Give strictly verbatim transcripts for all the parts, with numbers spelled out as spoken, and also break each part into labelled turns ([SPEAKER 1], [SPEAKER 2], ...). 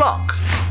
[SPEAKER 1] Splank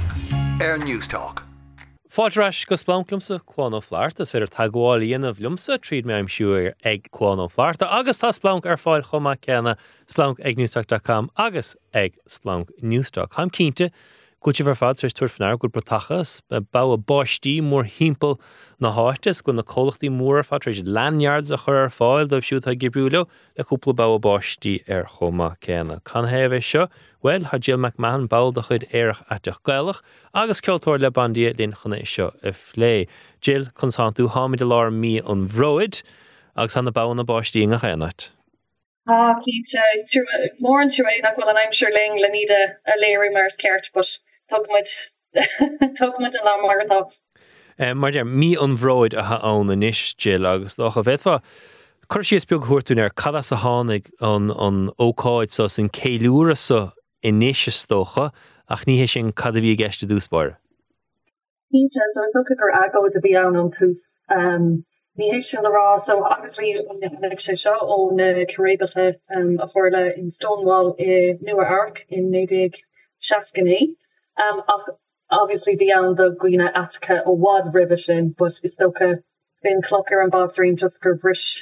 [SPEAKER 1] ar Newstalk.
[SPEAKER 2] Fáilteráis go splanklumsa Cuán Ó Fleacht is féidir tagáil of lumsa tríd me am siúr ag Cuán Ó Fleacht agus tá splank ar fáil chuma cena splank ag newstalk dot com agus ag splank newstalk. Cham cínte Gúte bhar fad tris tuairfnar gúil brotachas bá a báistí mór hímpel na háitis go na cólachtaí mór fad tris lanyards a chur ar fáil dóibh siúd a gibrúlo le cúpla bá a báistí ar chuma cena. Can heh seo, well, ha Jill McMahon báil de chud éireach ateach gailach agus ceoltóir le bandia linn chuna seo a phlé. Jill, consantu hámid a lár mí an bhróid agus hanna bá na báistí a chéanat.
[SPEAKER 3] Ah, Keith, uh, it's true. More into it, like, well, and I'm sure Ling, Lanida, a Larry Mars Kert, but talk much, talk much a lot more though.
[SPEAKER 2] Um, maar der, mi an bhróid a ha an an ish, Jill, agus doch a bheitfa, cur si is beag húirtún ar cada sa hánig an, an ócáid sa sin céilúra sa inis stocha, ach ní hé sin cada bhí gceiste dúspáir.
[SPEAKER 3] Keith, so I'm looking for ago to be on on cús. Um, Ní hé sin le rá, so obviously nig sé seo ó na Caribbean um, a chóirle in Stonewall i Nua Arc in Nadig Shascany. Um, obviously bhí an the Gwina Attica ó wad ribe sin, but is stocha bin clocker an Bob Dream just gur bhris.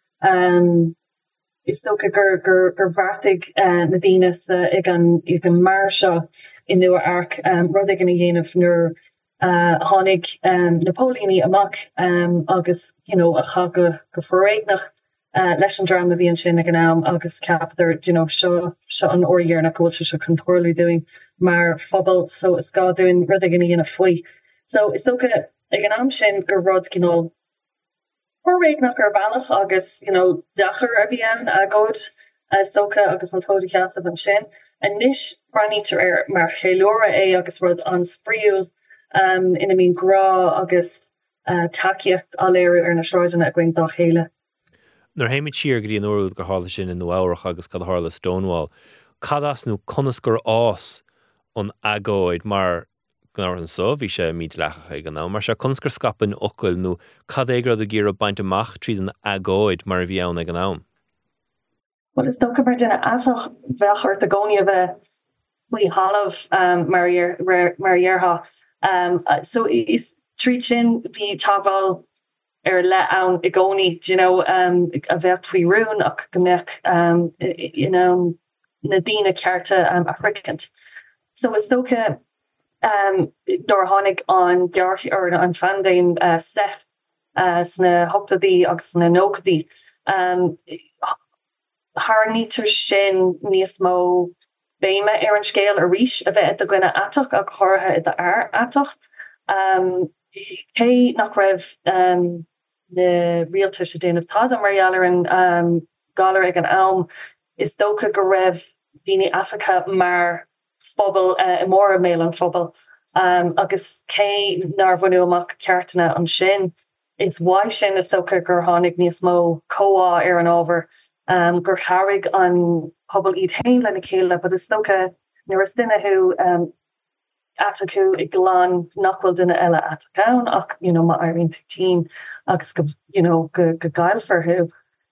[SPEAKER 3] Um, is stocha gur gur gur bhartig uh, na Venus uh, ag an ag an mar seo in Nua Arc um, rud ag an a dhéanamh nuair Uh, Honig um, Napoleoni amok um, agus, you know, a cha go go forréignach uh, leis an drama bhí an sin ag an am agus cap there, you know, seo seo an oríar na culture seo contorlú doing mar phobal, so is gá doing rud ag an íana faoi. So is socha ag an am sin gur rud ginál forréignach ar ballach agus, you know, dachar a bhí an agóid uh, socha agus an tódi ceasa an sin. And nish branítar ar mar chéilúra é agus rud an spríúil Um, in a mean gra agus uh, takeíocht a léir ar na sráidena a gcuin dá chéile.
[SPEAKER 2] Nuair héimiid siar go dtí an óúd gur hála sin in nuáireach agus cad hála Stonewall, cadas nó conas gur ás an agóid mar gnar an so, bhí sé míad lechacha gan ná, mar se conas gur scapan ocail nó cad éigrad a gír a baint amach tríd an agóid mar a bhí ann ag an am.
[SPEAKER 3] Well, is dócha mar duna asach bheachart a gcóí a bheith faoi halamh um, mar dheartha. Um, uh, so is treat sin vi taval er let out igoni, you know, um, a vet fui rune ach gomech, um, you know, nadina carta um africant. So is stoke um nor honig on garch or on fandain uh sef uh sna hoktadi ag sna nokadi um har niter shin niasmo Béime ar an scéal a ríis a bheith a gine atach ag chortha i ar atach. Um, cé nach raibh um, na rialta sé déanamh tad a marialar an um, galar ag an am is dócha go raibh daoine atacha mar phobal uh, mór a méil an phobal. Um, agus cé nar bhunú amach ceartana an sin is why sin is dócha gur tháinig níos mó comhá ar an ábhar. Um, gur charig an pobl iad hain lena céile, but is stocha nuair is duine who um, atacu i glán nachfuil duine eile atacán ach, you know, ma airíonn tutín agus go, you know, go, go gail for who.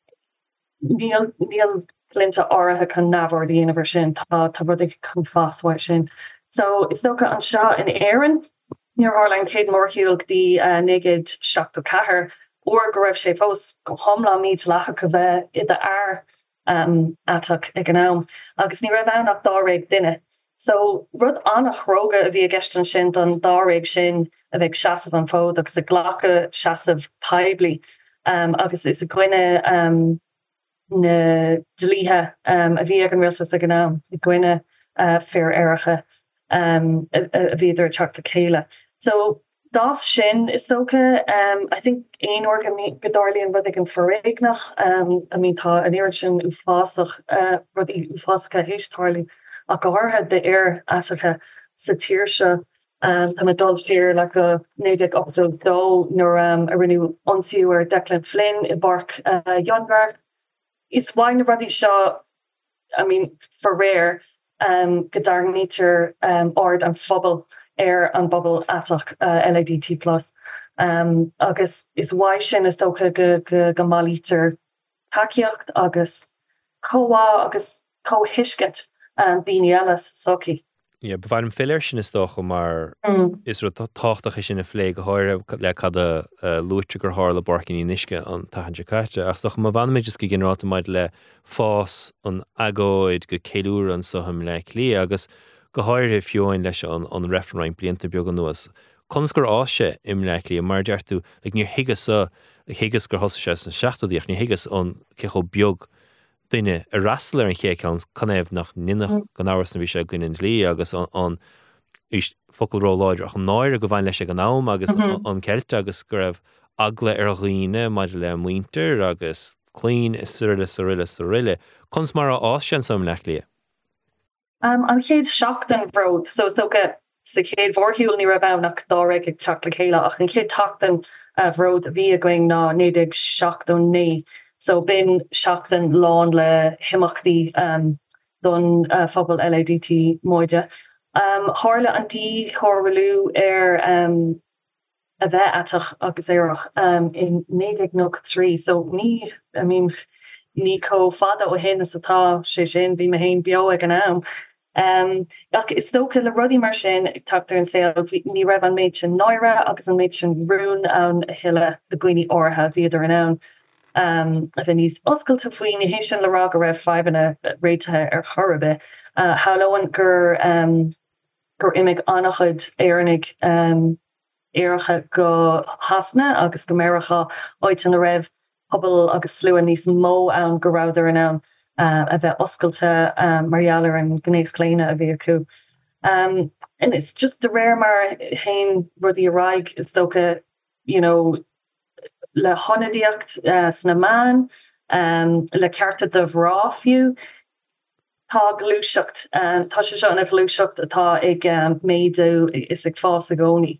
[SPEAKER 3] Níl níl plinta áirithe chun nabhar dhéanamh sin tá tá rud ag chun fáshhaid sin. So is stocha an seo in éireann níor tharlainn céad mórchiúil dí uh, nigid seachtó chathair or go raibh sé fós go thomlá míad lecha go bheith i de air um, atach ag an am. Agus ní raibh annach dá réig duine. So rud annach róga a bhí a gceist an sin don dá réig sin a bheith seasamh an fód agus a ghlacha seasamh peibli. Um, agus is a gcuine um, na dlíthe um, a bhí ag an rialtas ag an am, i gcuine uh, fear éiricha um, a, a bhí idir teachta céile. So das sin is socha, um, I think ein organ gedarlian wat ik een verreignach, um, I mean tá an eer sin ufasach, uh, wat i ufasacha heistarli, a goharhe de eer asacha satirse, um, ta me dal sér like a nedig op do do, nor um, a rinnu onsiúer Declan Flynn i bark uh, Jonberg. Is wine ruddy shaw, I mean, for rare, um, gedar nature, um, ord and fubble, air an bubble atach uh, L I D T plus. Um, agus is wai sin is docha go go go malítar takeíocht agus comhá agus comhhiiscint um, bíine elas soci.
[SPEAKER 2] Ja, bhhaim fillir sin is tócha mar
[SPEAKER 3] Mm.
[SPEAKER 2] is ru táchtach sin na phlé go háir le cad a luúte gur hála borcin í níisce an tahanse caite. Ach stocha má bhana méid just go ginráta maid le fás an agóid go céúr an soham le lí agus go háir fiúin leis an an referáin blianta beag an nuas. Cons gur áise im le lí mar deartú ag níor higas a higas gur hosa sé an seachtadíoch ní higas an cecho beag duine a raslar an chéáns canéh nach ninach gan áhas na bhí sé gin lí agus an focailró láidir ach an náir go bhain leis an nám agus an ceilte agus gur raibh agla ar riine maidir le muinter agus clean is surile surile surile. Cons mar á sin sam le lí.
[SPEAKER 3] Um, an chéad seach den bhród, so so go sa chéad bhórhiúil ní rabhnach dáraigh ag teach le chéile ach an chéad tachtan bhród a bhí a going ná nédig seach don ní. So bin seachtain lán le himachtaí um, don uh, phobal L A D T móide. Um, Hála an dí chorvalú ar um, a bheith atach agus éireach um, in nédig nóg trí. So ní, I mean, ní có fada ó hénas atá sé sin bhí me héin bio ag an am. Um, ach is tóca le rudí mar sin ag tuachtar an saoil ní raibh an méid sin náire agus an méid sin rún an a hiile de gcuoine ortha bhíidir an am. Um, a bheit níos oscailte faoin ní hééis sin le rá go raibh feimhena réitethe ar chorbe. Uh, Halóhan gur um, gur imig annachchud éannig um, éiricha go hasna agus go méiricha áit an a raibh pobl agus slúan níos mó an go ráidir an am uh, a bheith oscailte um, marhealar an gnééis cléine a bhí acu. Um, and it's just the rare mar hain rudí a raig is tócha, you know, le honadíocht uh, sna man, um, le cearta de bhráfiú, tá glúiseacht, um, tá sé seo an glúiseacht atá ag um, méadú is ag fás a gcónaí.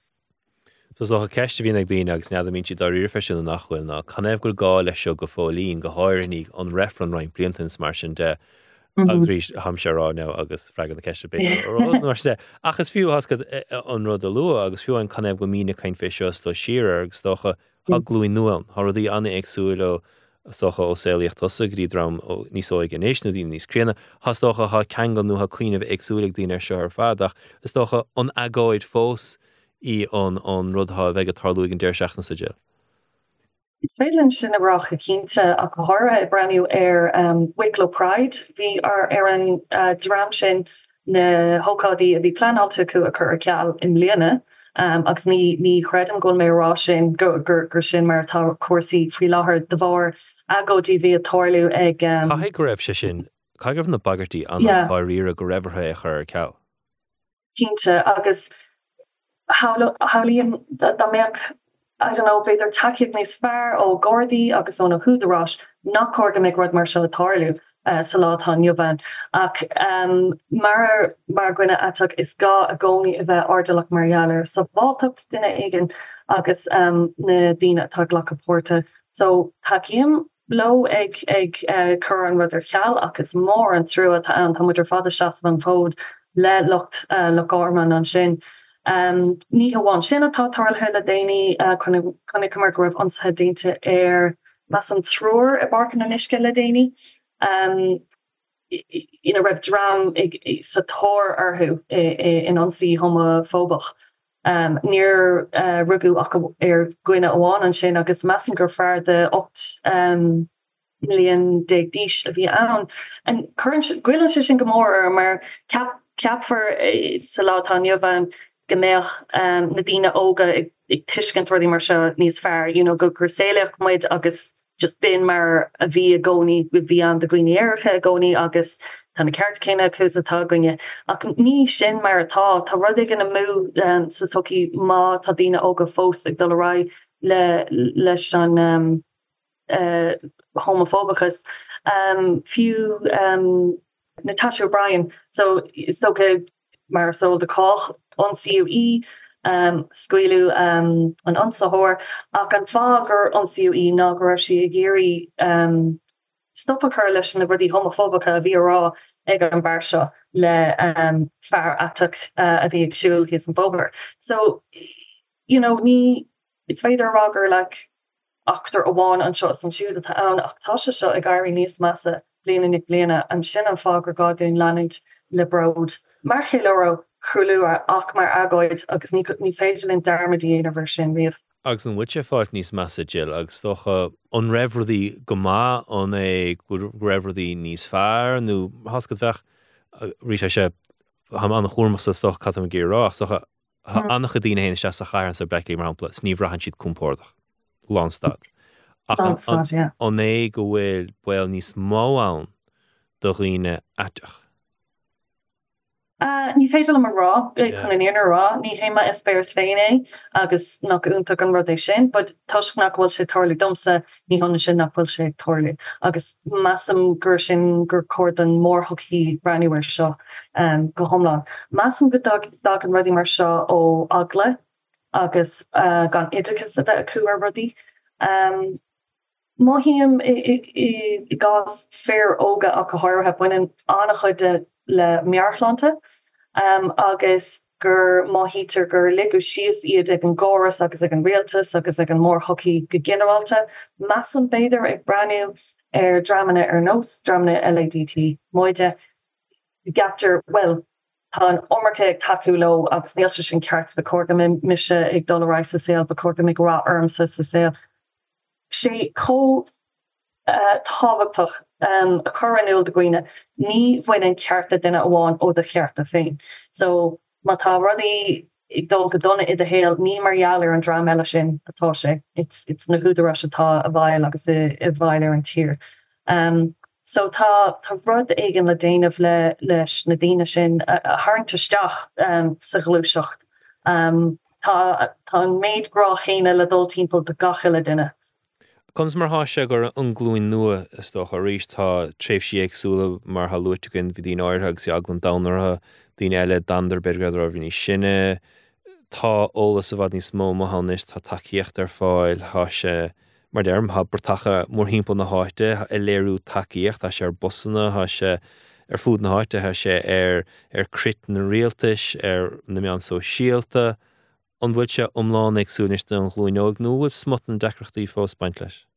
[SPEAKER 2] Tus a ceiste bhíon ag daoine agus nead mín si dar riir feisiú na nachhfuil ná canéh gur gá leis seo go fólín go háirní an refran rain bliantans mar sin de agus rí hamserá ná agus freigan na ceiste be. Achas fiú hascad an rud a lua agus fiú an canéh go mína cain feisio sto siar agus tócha ha glúin nuam, ha rudí anna agsúil ó socha ó séliacht tosa grí dram ó níos ó gnééis na dín níos créna, has tócha ha ceangan nu ha cuioineh agsúlaigh dín ar seo ar fadach, is tócha an agóid fós í an an rudtha bheith a tarlúigh an déir seachna sa gil.
[SPEAKER 3] Is féidirlinn sin a bhrach a cínte a go hára i braniú ar um, Wicklow Pride, bhí ar ar an uh, dram sin na hócádaí a bhí planáilte acu a chur a ceall im Líana. Um, agus ní ní chredum gon mé rá sin gur gur gur sin mar tá cuasaí faoi láthair de bhar agódí bhí a tarlú ag um,
[SPEAKER 2] Caithfidh go raibh sé sin, caithfidh na bagartí an yeah. An riire go raibhartha a chur ceall.
[SPEAKER 3] Cínte agus hálíonn da meach I don't know, beidir takeíoh níos fearr ó Gordaí agus óna húdarrás nach cóga méid rud mar seo a tarlú. Uh, sa látá nniuban ach um, mar mar gine atach is gá a gcónaí a bheith ardalach marhealar so bhátacht duine igen agus um, na dtíine atá ghlach a pórta so takeíam lo ag ag uh, chur an rud ar cheall agus mór an trú atá an tá muidir fada seacht an fód le lucht uh, le gárman an sin. Um, ní hamháin sin atá tarlathe le déine uh, chunig cumar go raibh ansa dainte ar mas an trúr i barcan na nisce le déine. Um, you know, raibh dram ag sa tóir orthú in ansaí homofóbach. Um, níor uh, rugú ach ar gcuine amháin an sin agus meassan gur fearr de ocht um, milliún déag díis a bhí ann. An gcuileann sé sin go mór mar cap ceapfar sa látá nniuban gombeoch um, na dtíine óga ag, ag tuiscint rudaí mar seo níos fearr, you know, go crusaíoch muid agus just bin mar a bhí a gcónaí bhí an de gcuoine éiricha a gcónaí agus tá na ceart céine acu atá gcuine. Ach ní sin mar atá, tá rud ag gana mú um, sa soci má tá dtíine óga fós ag dul rá le leis an um, uh, homofóbachas. Um, fiú um, Natasha O'Brien, so is soca mar so deách an C U E, Um, scuilú um, an ansathóir ach an fágur an C U E ná go raibh si a géirí um, stoppa chur leis na rudí homofóbacha a bhí rá ag an bhar seo le um, fear atach uh, a bhí agsúil his an bógar. So, you know, ní it's féidir rágur like achtar amháin an seo san siúd atá ann ach tá se seo ag gaiirí níos massa bliana nig bliana an sin an fágur gáún leanúint le brod. Mar chéile chrúlú ach mar agóid agus ní ní féidir in darmadí ver sin riamh.
[SPEAKER 2] Agus an bhuiite fáilt níos measa Jill agus tócha an raibhrodí go má an é raibhrodí níos fearr nó hascad bheith rí sé ha an chómas stoch cat am gérách socha annach a dtíine héana se sa chair an sa Beckley Rampla sníomhrahan siad cúmpórdach Lánstad. Ach an é go bhfuil buil níos mó ann do riine ateach.
[SPEAKER 3] Uh, ní féidir am rá chun in éar rá, ní héime is spéirs féin agus nach úntaach an rud é sin, bud tuisc nach bhfuil sé tórlaí domsa ní honna sin nach bhfuil sé tórlaí. Agus massam gur sin gur cuat an mórthaí braniúir seo um, go thomláin. Massam go dag an rudí mar seo ó agla agus uh, gan idechas a bheith acu ar rudí. Um, Máhíam i gás fér óga a go háirthe buinean annach chuide le mearchlánta um, agus gur máhítar gur ligu sios iad ag an góras agus ag an réaltas agus ag an mór hoci go generalta. Massam beidir ag braniú ar dramana ar nós, dramana L A D T. Moide gaptar, well, tá an omarcha ag taú lo agus níl sin ceart be córga mise ag dólaráis sa saoil be córga mig rá ormsa sa saoil. Sé có uh, táhachtach um, a choranúil de gwine, ní bhain cearta duine amháin ó de chearta féin. So, má tá rudí ag dul go donna i de héal, ní margheallar an drám eile sin atá sé. It's, it's na húdarás atá a bhail agus i, i bhail ar an tír. Um, so tá, tá rud éigen le déanamh le leis na daine sin a, a haingtaisteach um, sa glúiseacht. Um, tá, tá an méid grá chéine le dul timpeall de gachiile duine.
[SPEAKER 2] Comes mar háise gur an glúin nua is doch a rís tá tréimh si agsúla mar ha luitugin bhí dín áirthag sí aglan danartha dín eile dandarbergad ar bhíní sinne tá ólas a bhd níos mó mohanis tá takeíocht ar fáil háise mar derm ha brtacha mór hímpel na háite i léirú takeíocht tá sé ar bosanna há sé ar fúd na háite há sé ar ar crit na réaltais ar na meán so síalta an bhfuil se omláin agsúniste an glúinóg nó bhfuil smut an decrachtaí fós baint leis?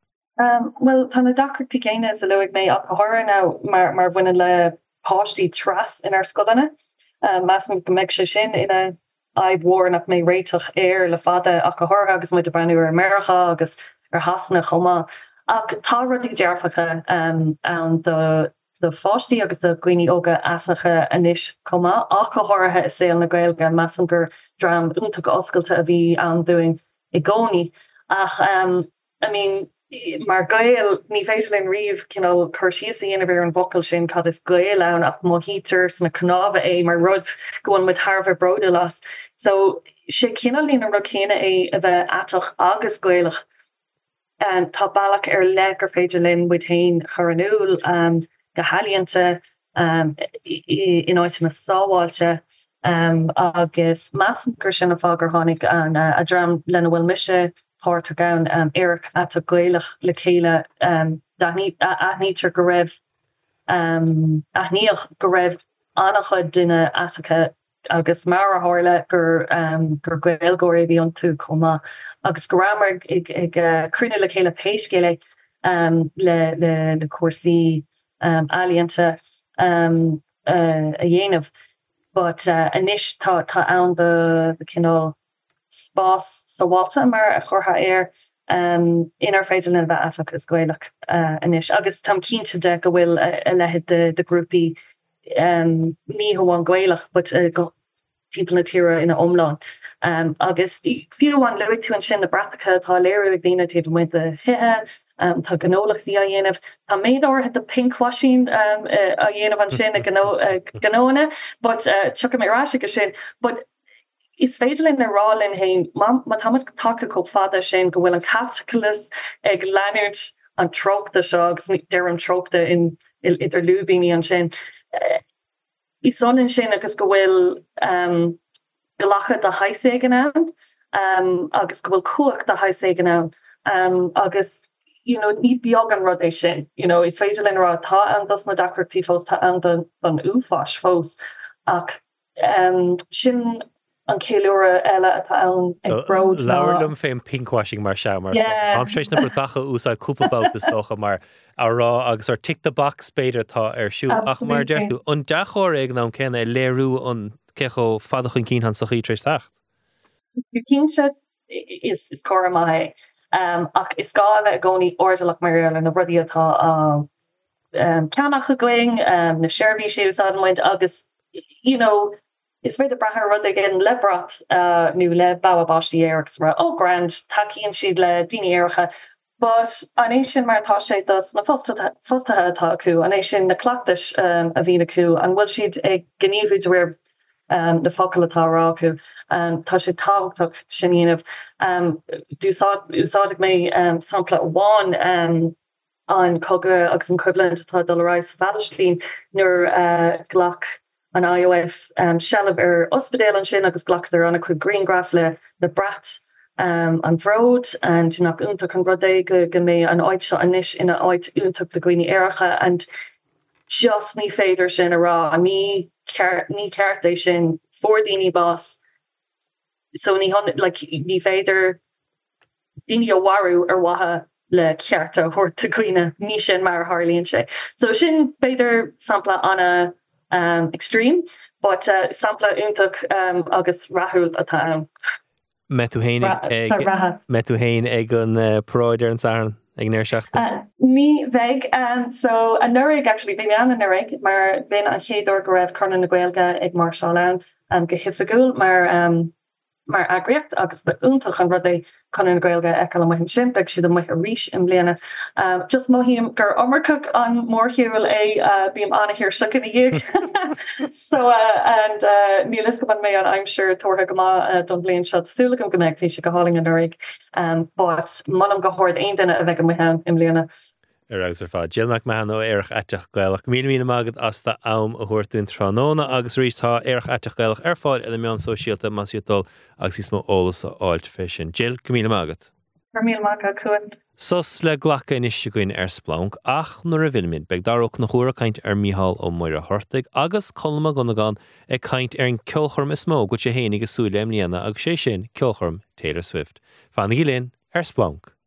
[SPEAKER 3] Um, well, tá na dacrachtaí céine is a luigh mé a chóra ná mar mar bhaine le páistí tras in ar scodanna. Um, Mas go meid sé sin ina aibhór nach mé réiteach air le fada a chóra agus muid a breú ar America agus ar hasanna chomá. Ach tá rudí dearfacha um, an do de fáistí agus de gcuoine óga asacha inis comá ach go háirithe is saoil na Gaeilge massam gur dram úntaach oscailta a bhí an doing i gcónaí. Ach, um, I mean, mar gael ní féidirlinn riamh cinál chuir síos aana bhar an bhocail sin cad is gael ann ach má hítar sna cnáha é mar rud goin mit Harvard broda las. So sé cinál lína ru chéine é a bheith atach agus gaelach. Um, tá bailach ar le ar féidirlinn with hain choranúil um, go halianta um, in áit na sáháilte um, agus massam gur sin a fágur tháinig an uh, a dram lena bhfuil mise páirte gan um, Eric at a gaelach le chéile um, aithnítar go raibh um, aithníoch go raibh annachcha duine atacha agus mar a háirle gur um, gur gaelgóir bhí an tú comá agus go ramar ag, ag uh, crunne le chéile péiscéile um, le, le, le cuasaí um, alianta um, uh, a dhéanamh. But uh, inis tá tá ann de the cinál spás sáháilta mar a chortha air um, inar féidir le bheith atach is gaelach uh, inis. Agus tam cínte de go bhfuil a, a lehead de, de grúpi um, ní hamháin gaelach, but uh, go timppla na tíre ina omláin. Um, agus fiúháin leigh tú an sin na bratacha tá léir ag dtíine tíh mu a hithe, um, tá gnólachtaí a dhéanamh. Tá méid áirthe de pinkwashing um, uh, a dhéanamh an sin a gnóna, but uh, tucha mé ráise go sin. But is féidirlinn na rálinn hain, má támas take có fada sin go bhfuil an catcalas ag leanúirt an tróchta seo agus deir an tróchta in idir lúbíní an sin. Uh, Is sonin sin agus go bhfuil um, golacha de haiségan an, um, agus go bhfuil cuach de haiségan an, um, agus you know, ní beag an rud é sin. You know, is féidirlinn rá tá an dos na dacrachtaí fós tá an don úfás fós. Ach um, sin an céúra eile atá ann ag brod
[SPEAKER 2] Laurlum féin pinkwashing mar se mar Amstrééis na dacha úsá cúpabát is docha mar ará agus ar tick the box beidir tá ar siú ach mar deirú an dechóir ag ná cenne léirú an cecho fadachan cín han sochaí trééis tacht.
[SPEAKER 3] Cínse is is cho mai um, ach is gá bheith gcóí ordeach mar an na rudí atá um, um, ceannach a going um, na seirbhí sé úsáid agus you know is very the brahar rud again lebrat uh nu le bawa basti erics ra oh grand taki and she'd le dini ericha but an nation mar tá sé das na fosta fosta ha ku an nation na clactish um avina ku and will she'd a gnivu dwer um the focalatá ra ku and tá sé táhachtach sinníanamh um dúsá úsáideach mé um sampla one um an cogra agus an equivalent tá dollarais Valstein nur uh glach an I O F um, shelf ar ospedéil an sin agus glachtar an a chu greengraf le le brat um, an bhród an nach úntaach an rodé go go mé an áid seo anis ina áid úntaach le gooine éiricha and just ní féidir sin a rá a ní ní ceartééis sin for daoine bás so ní hon like ní féidir daoine a warú ar watha le cearta chuir ta gooine ní sin mar Harlíonn sé so sin féidir sampla anna Um, extreme, but uh, sampla úntaach um, agus rahul atá um,
[SPEAKER 2] Metuhain ag Metuhain ag an uh, próidir an saran ag neir seachta.
[SPEAKER 3] Uh, ní bheith um, so a nurig actually bhí an a nurig mar bin an chéador go raibh chunan na Gaeilge ag mar seán um, go hisagúil mar um, mar agriocht agus be úntaach an rud é chunan na Gaeilge ag an maiim sin ag siad a maiith a ríis im bliana. Um, just mohíim gur omarcach an mórhiúil é uh, bíam anna hir sican i dhéag. So uh, and uh, ní lisca ban mé an I'm sure tortha go má uh, don blion siad súlagam go meid fé go háling an nurig um, but manam go hóir aon duine a bheith go maihan im bliana.
[SPEAKER 2] Agus ar fád Jillnach mehan ó éireach eiteach gailach mí mí magad asta am a thuirtún tróna agus rís tá éireach eiteach gailach ar fáil i meán sosiálta masútol agus is mó ólas a áilt fisin. Jill, go mí magad.
[SPEAKER 3] Mar mí magad cuan.
[SPEAKER 2] Sos le ghlacha inis goin ar splánc ach nuair a bhilmid beag darach na chóra caint ar Mícheál ó Moira Hortaig agus colma gonagán ag caint ar an ceolchorm is mó go sé héananig go súile am líana agus sé sin ceolchorm Taylor Swift. Fanna gilén ar splánc.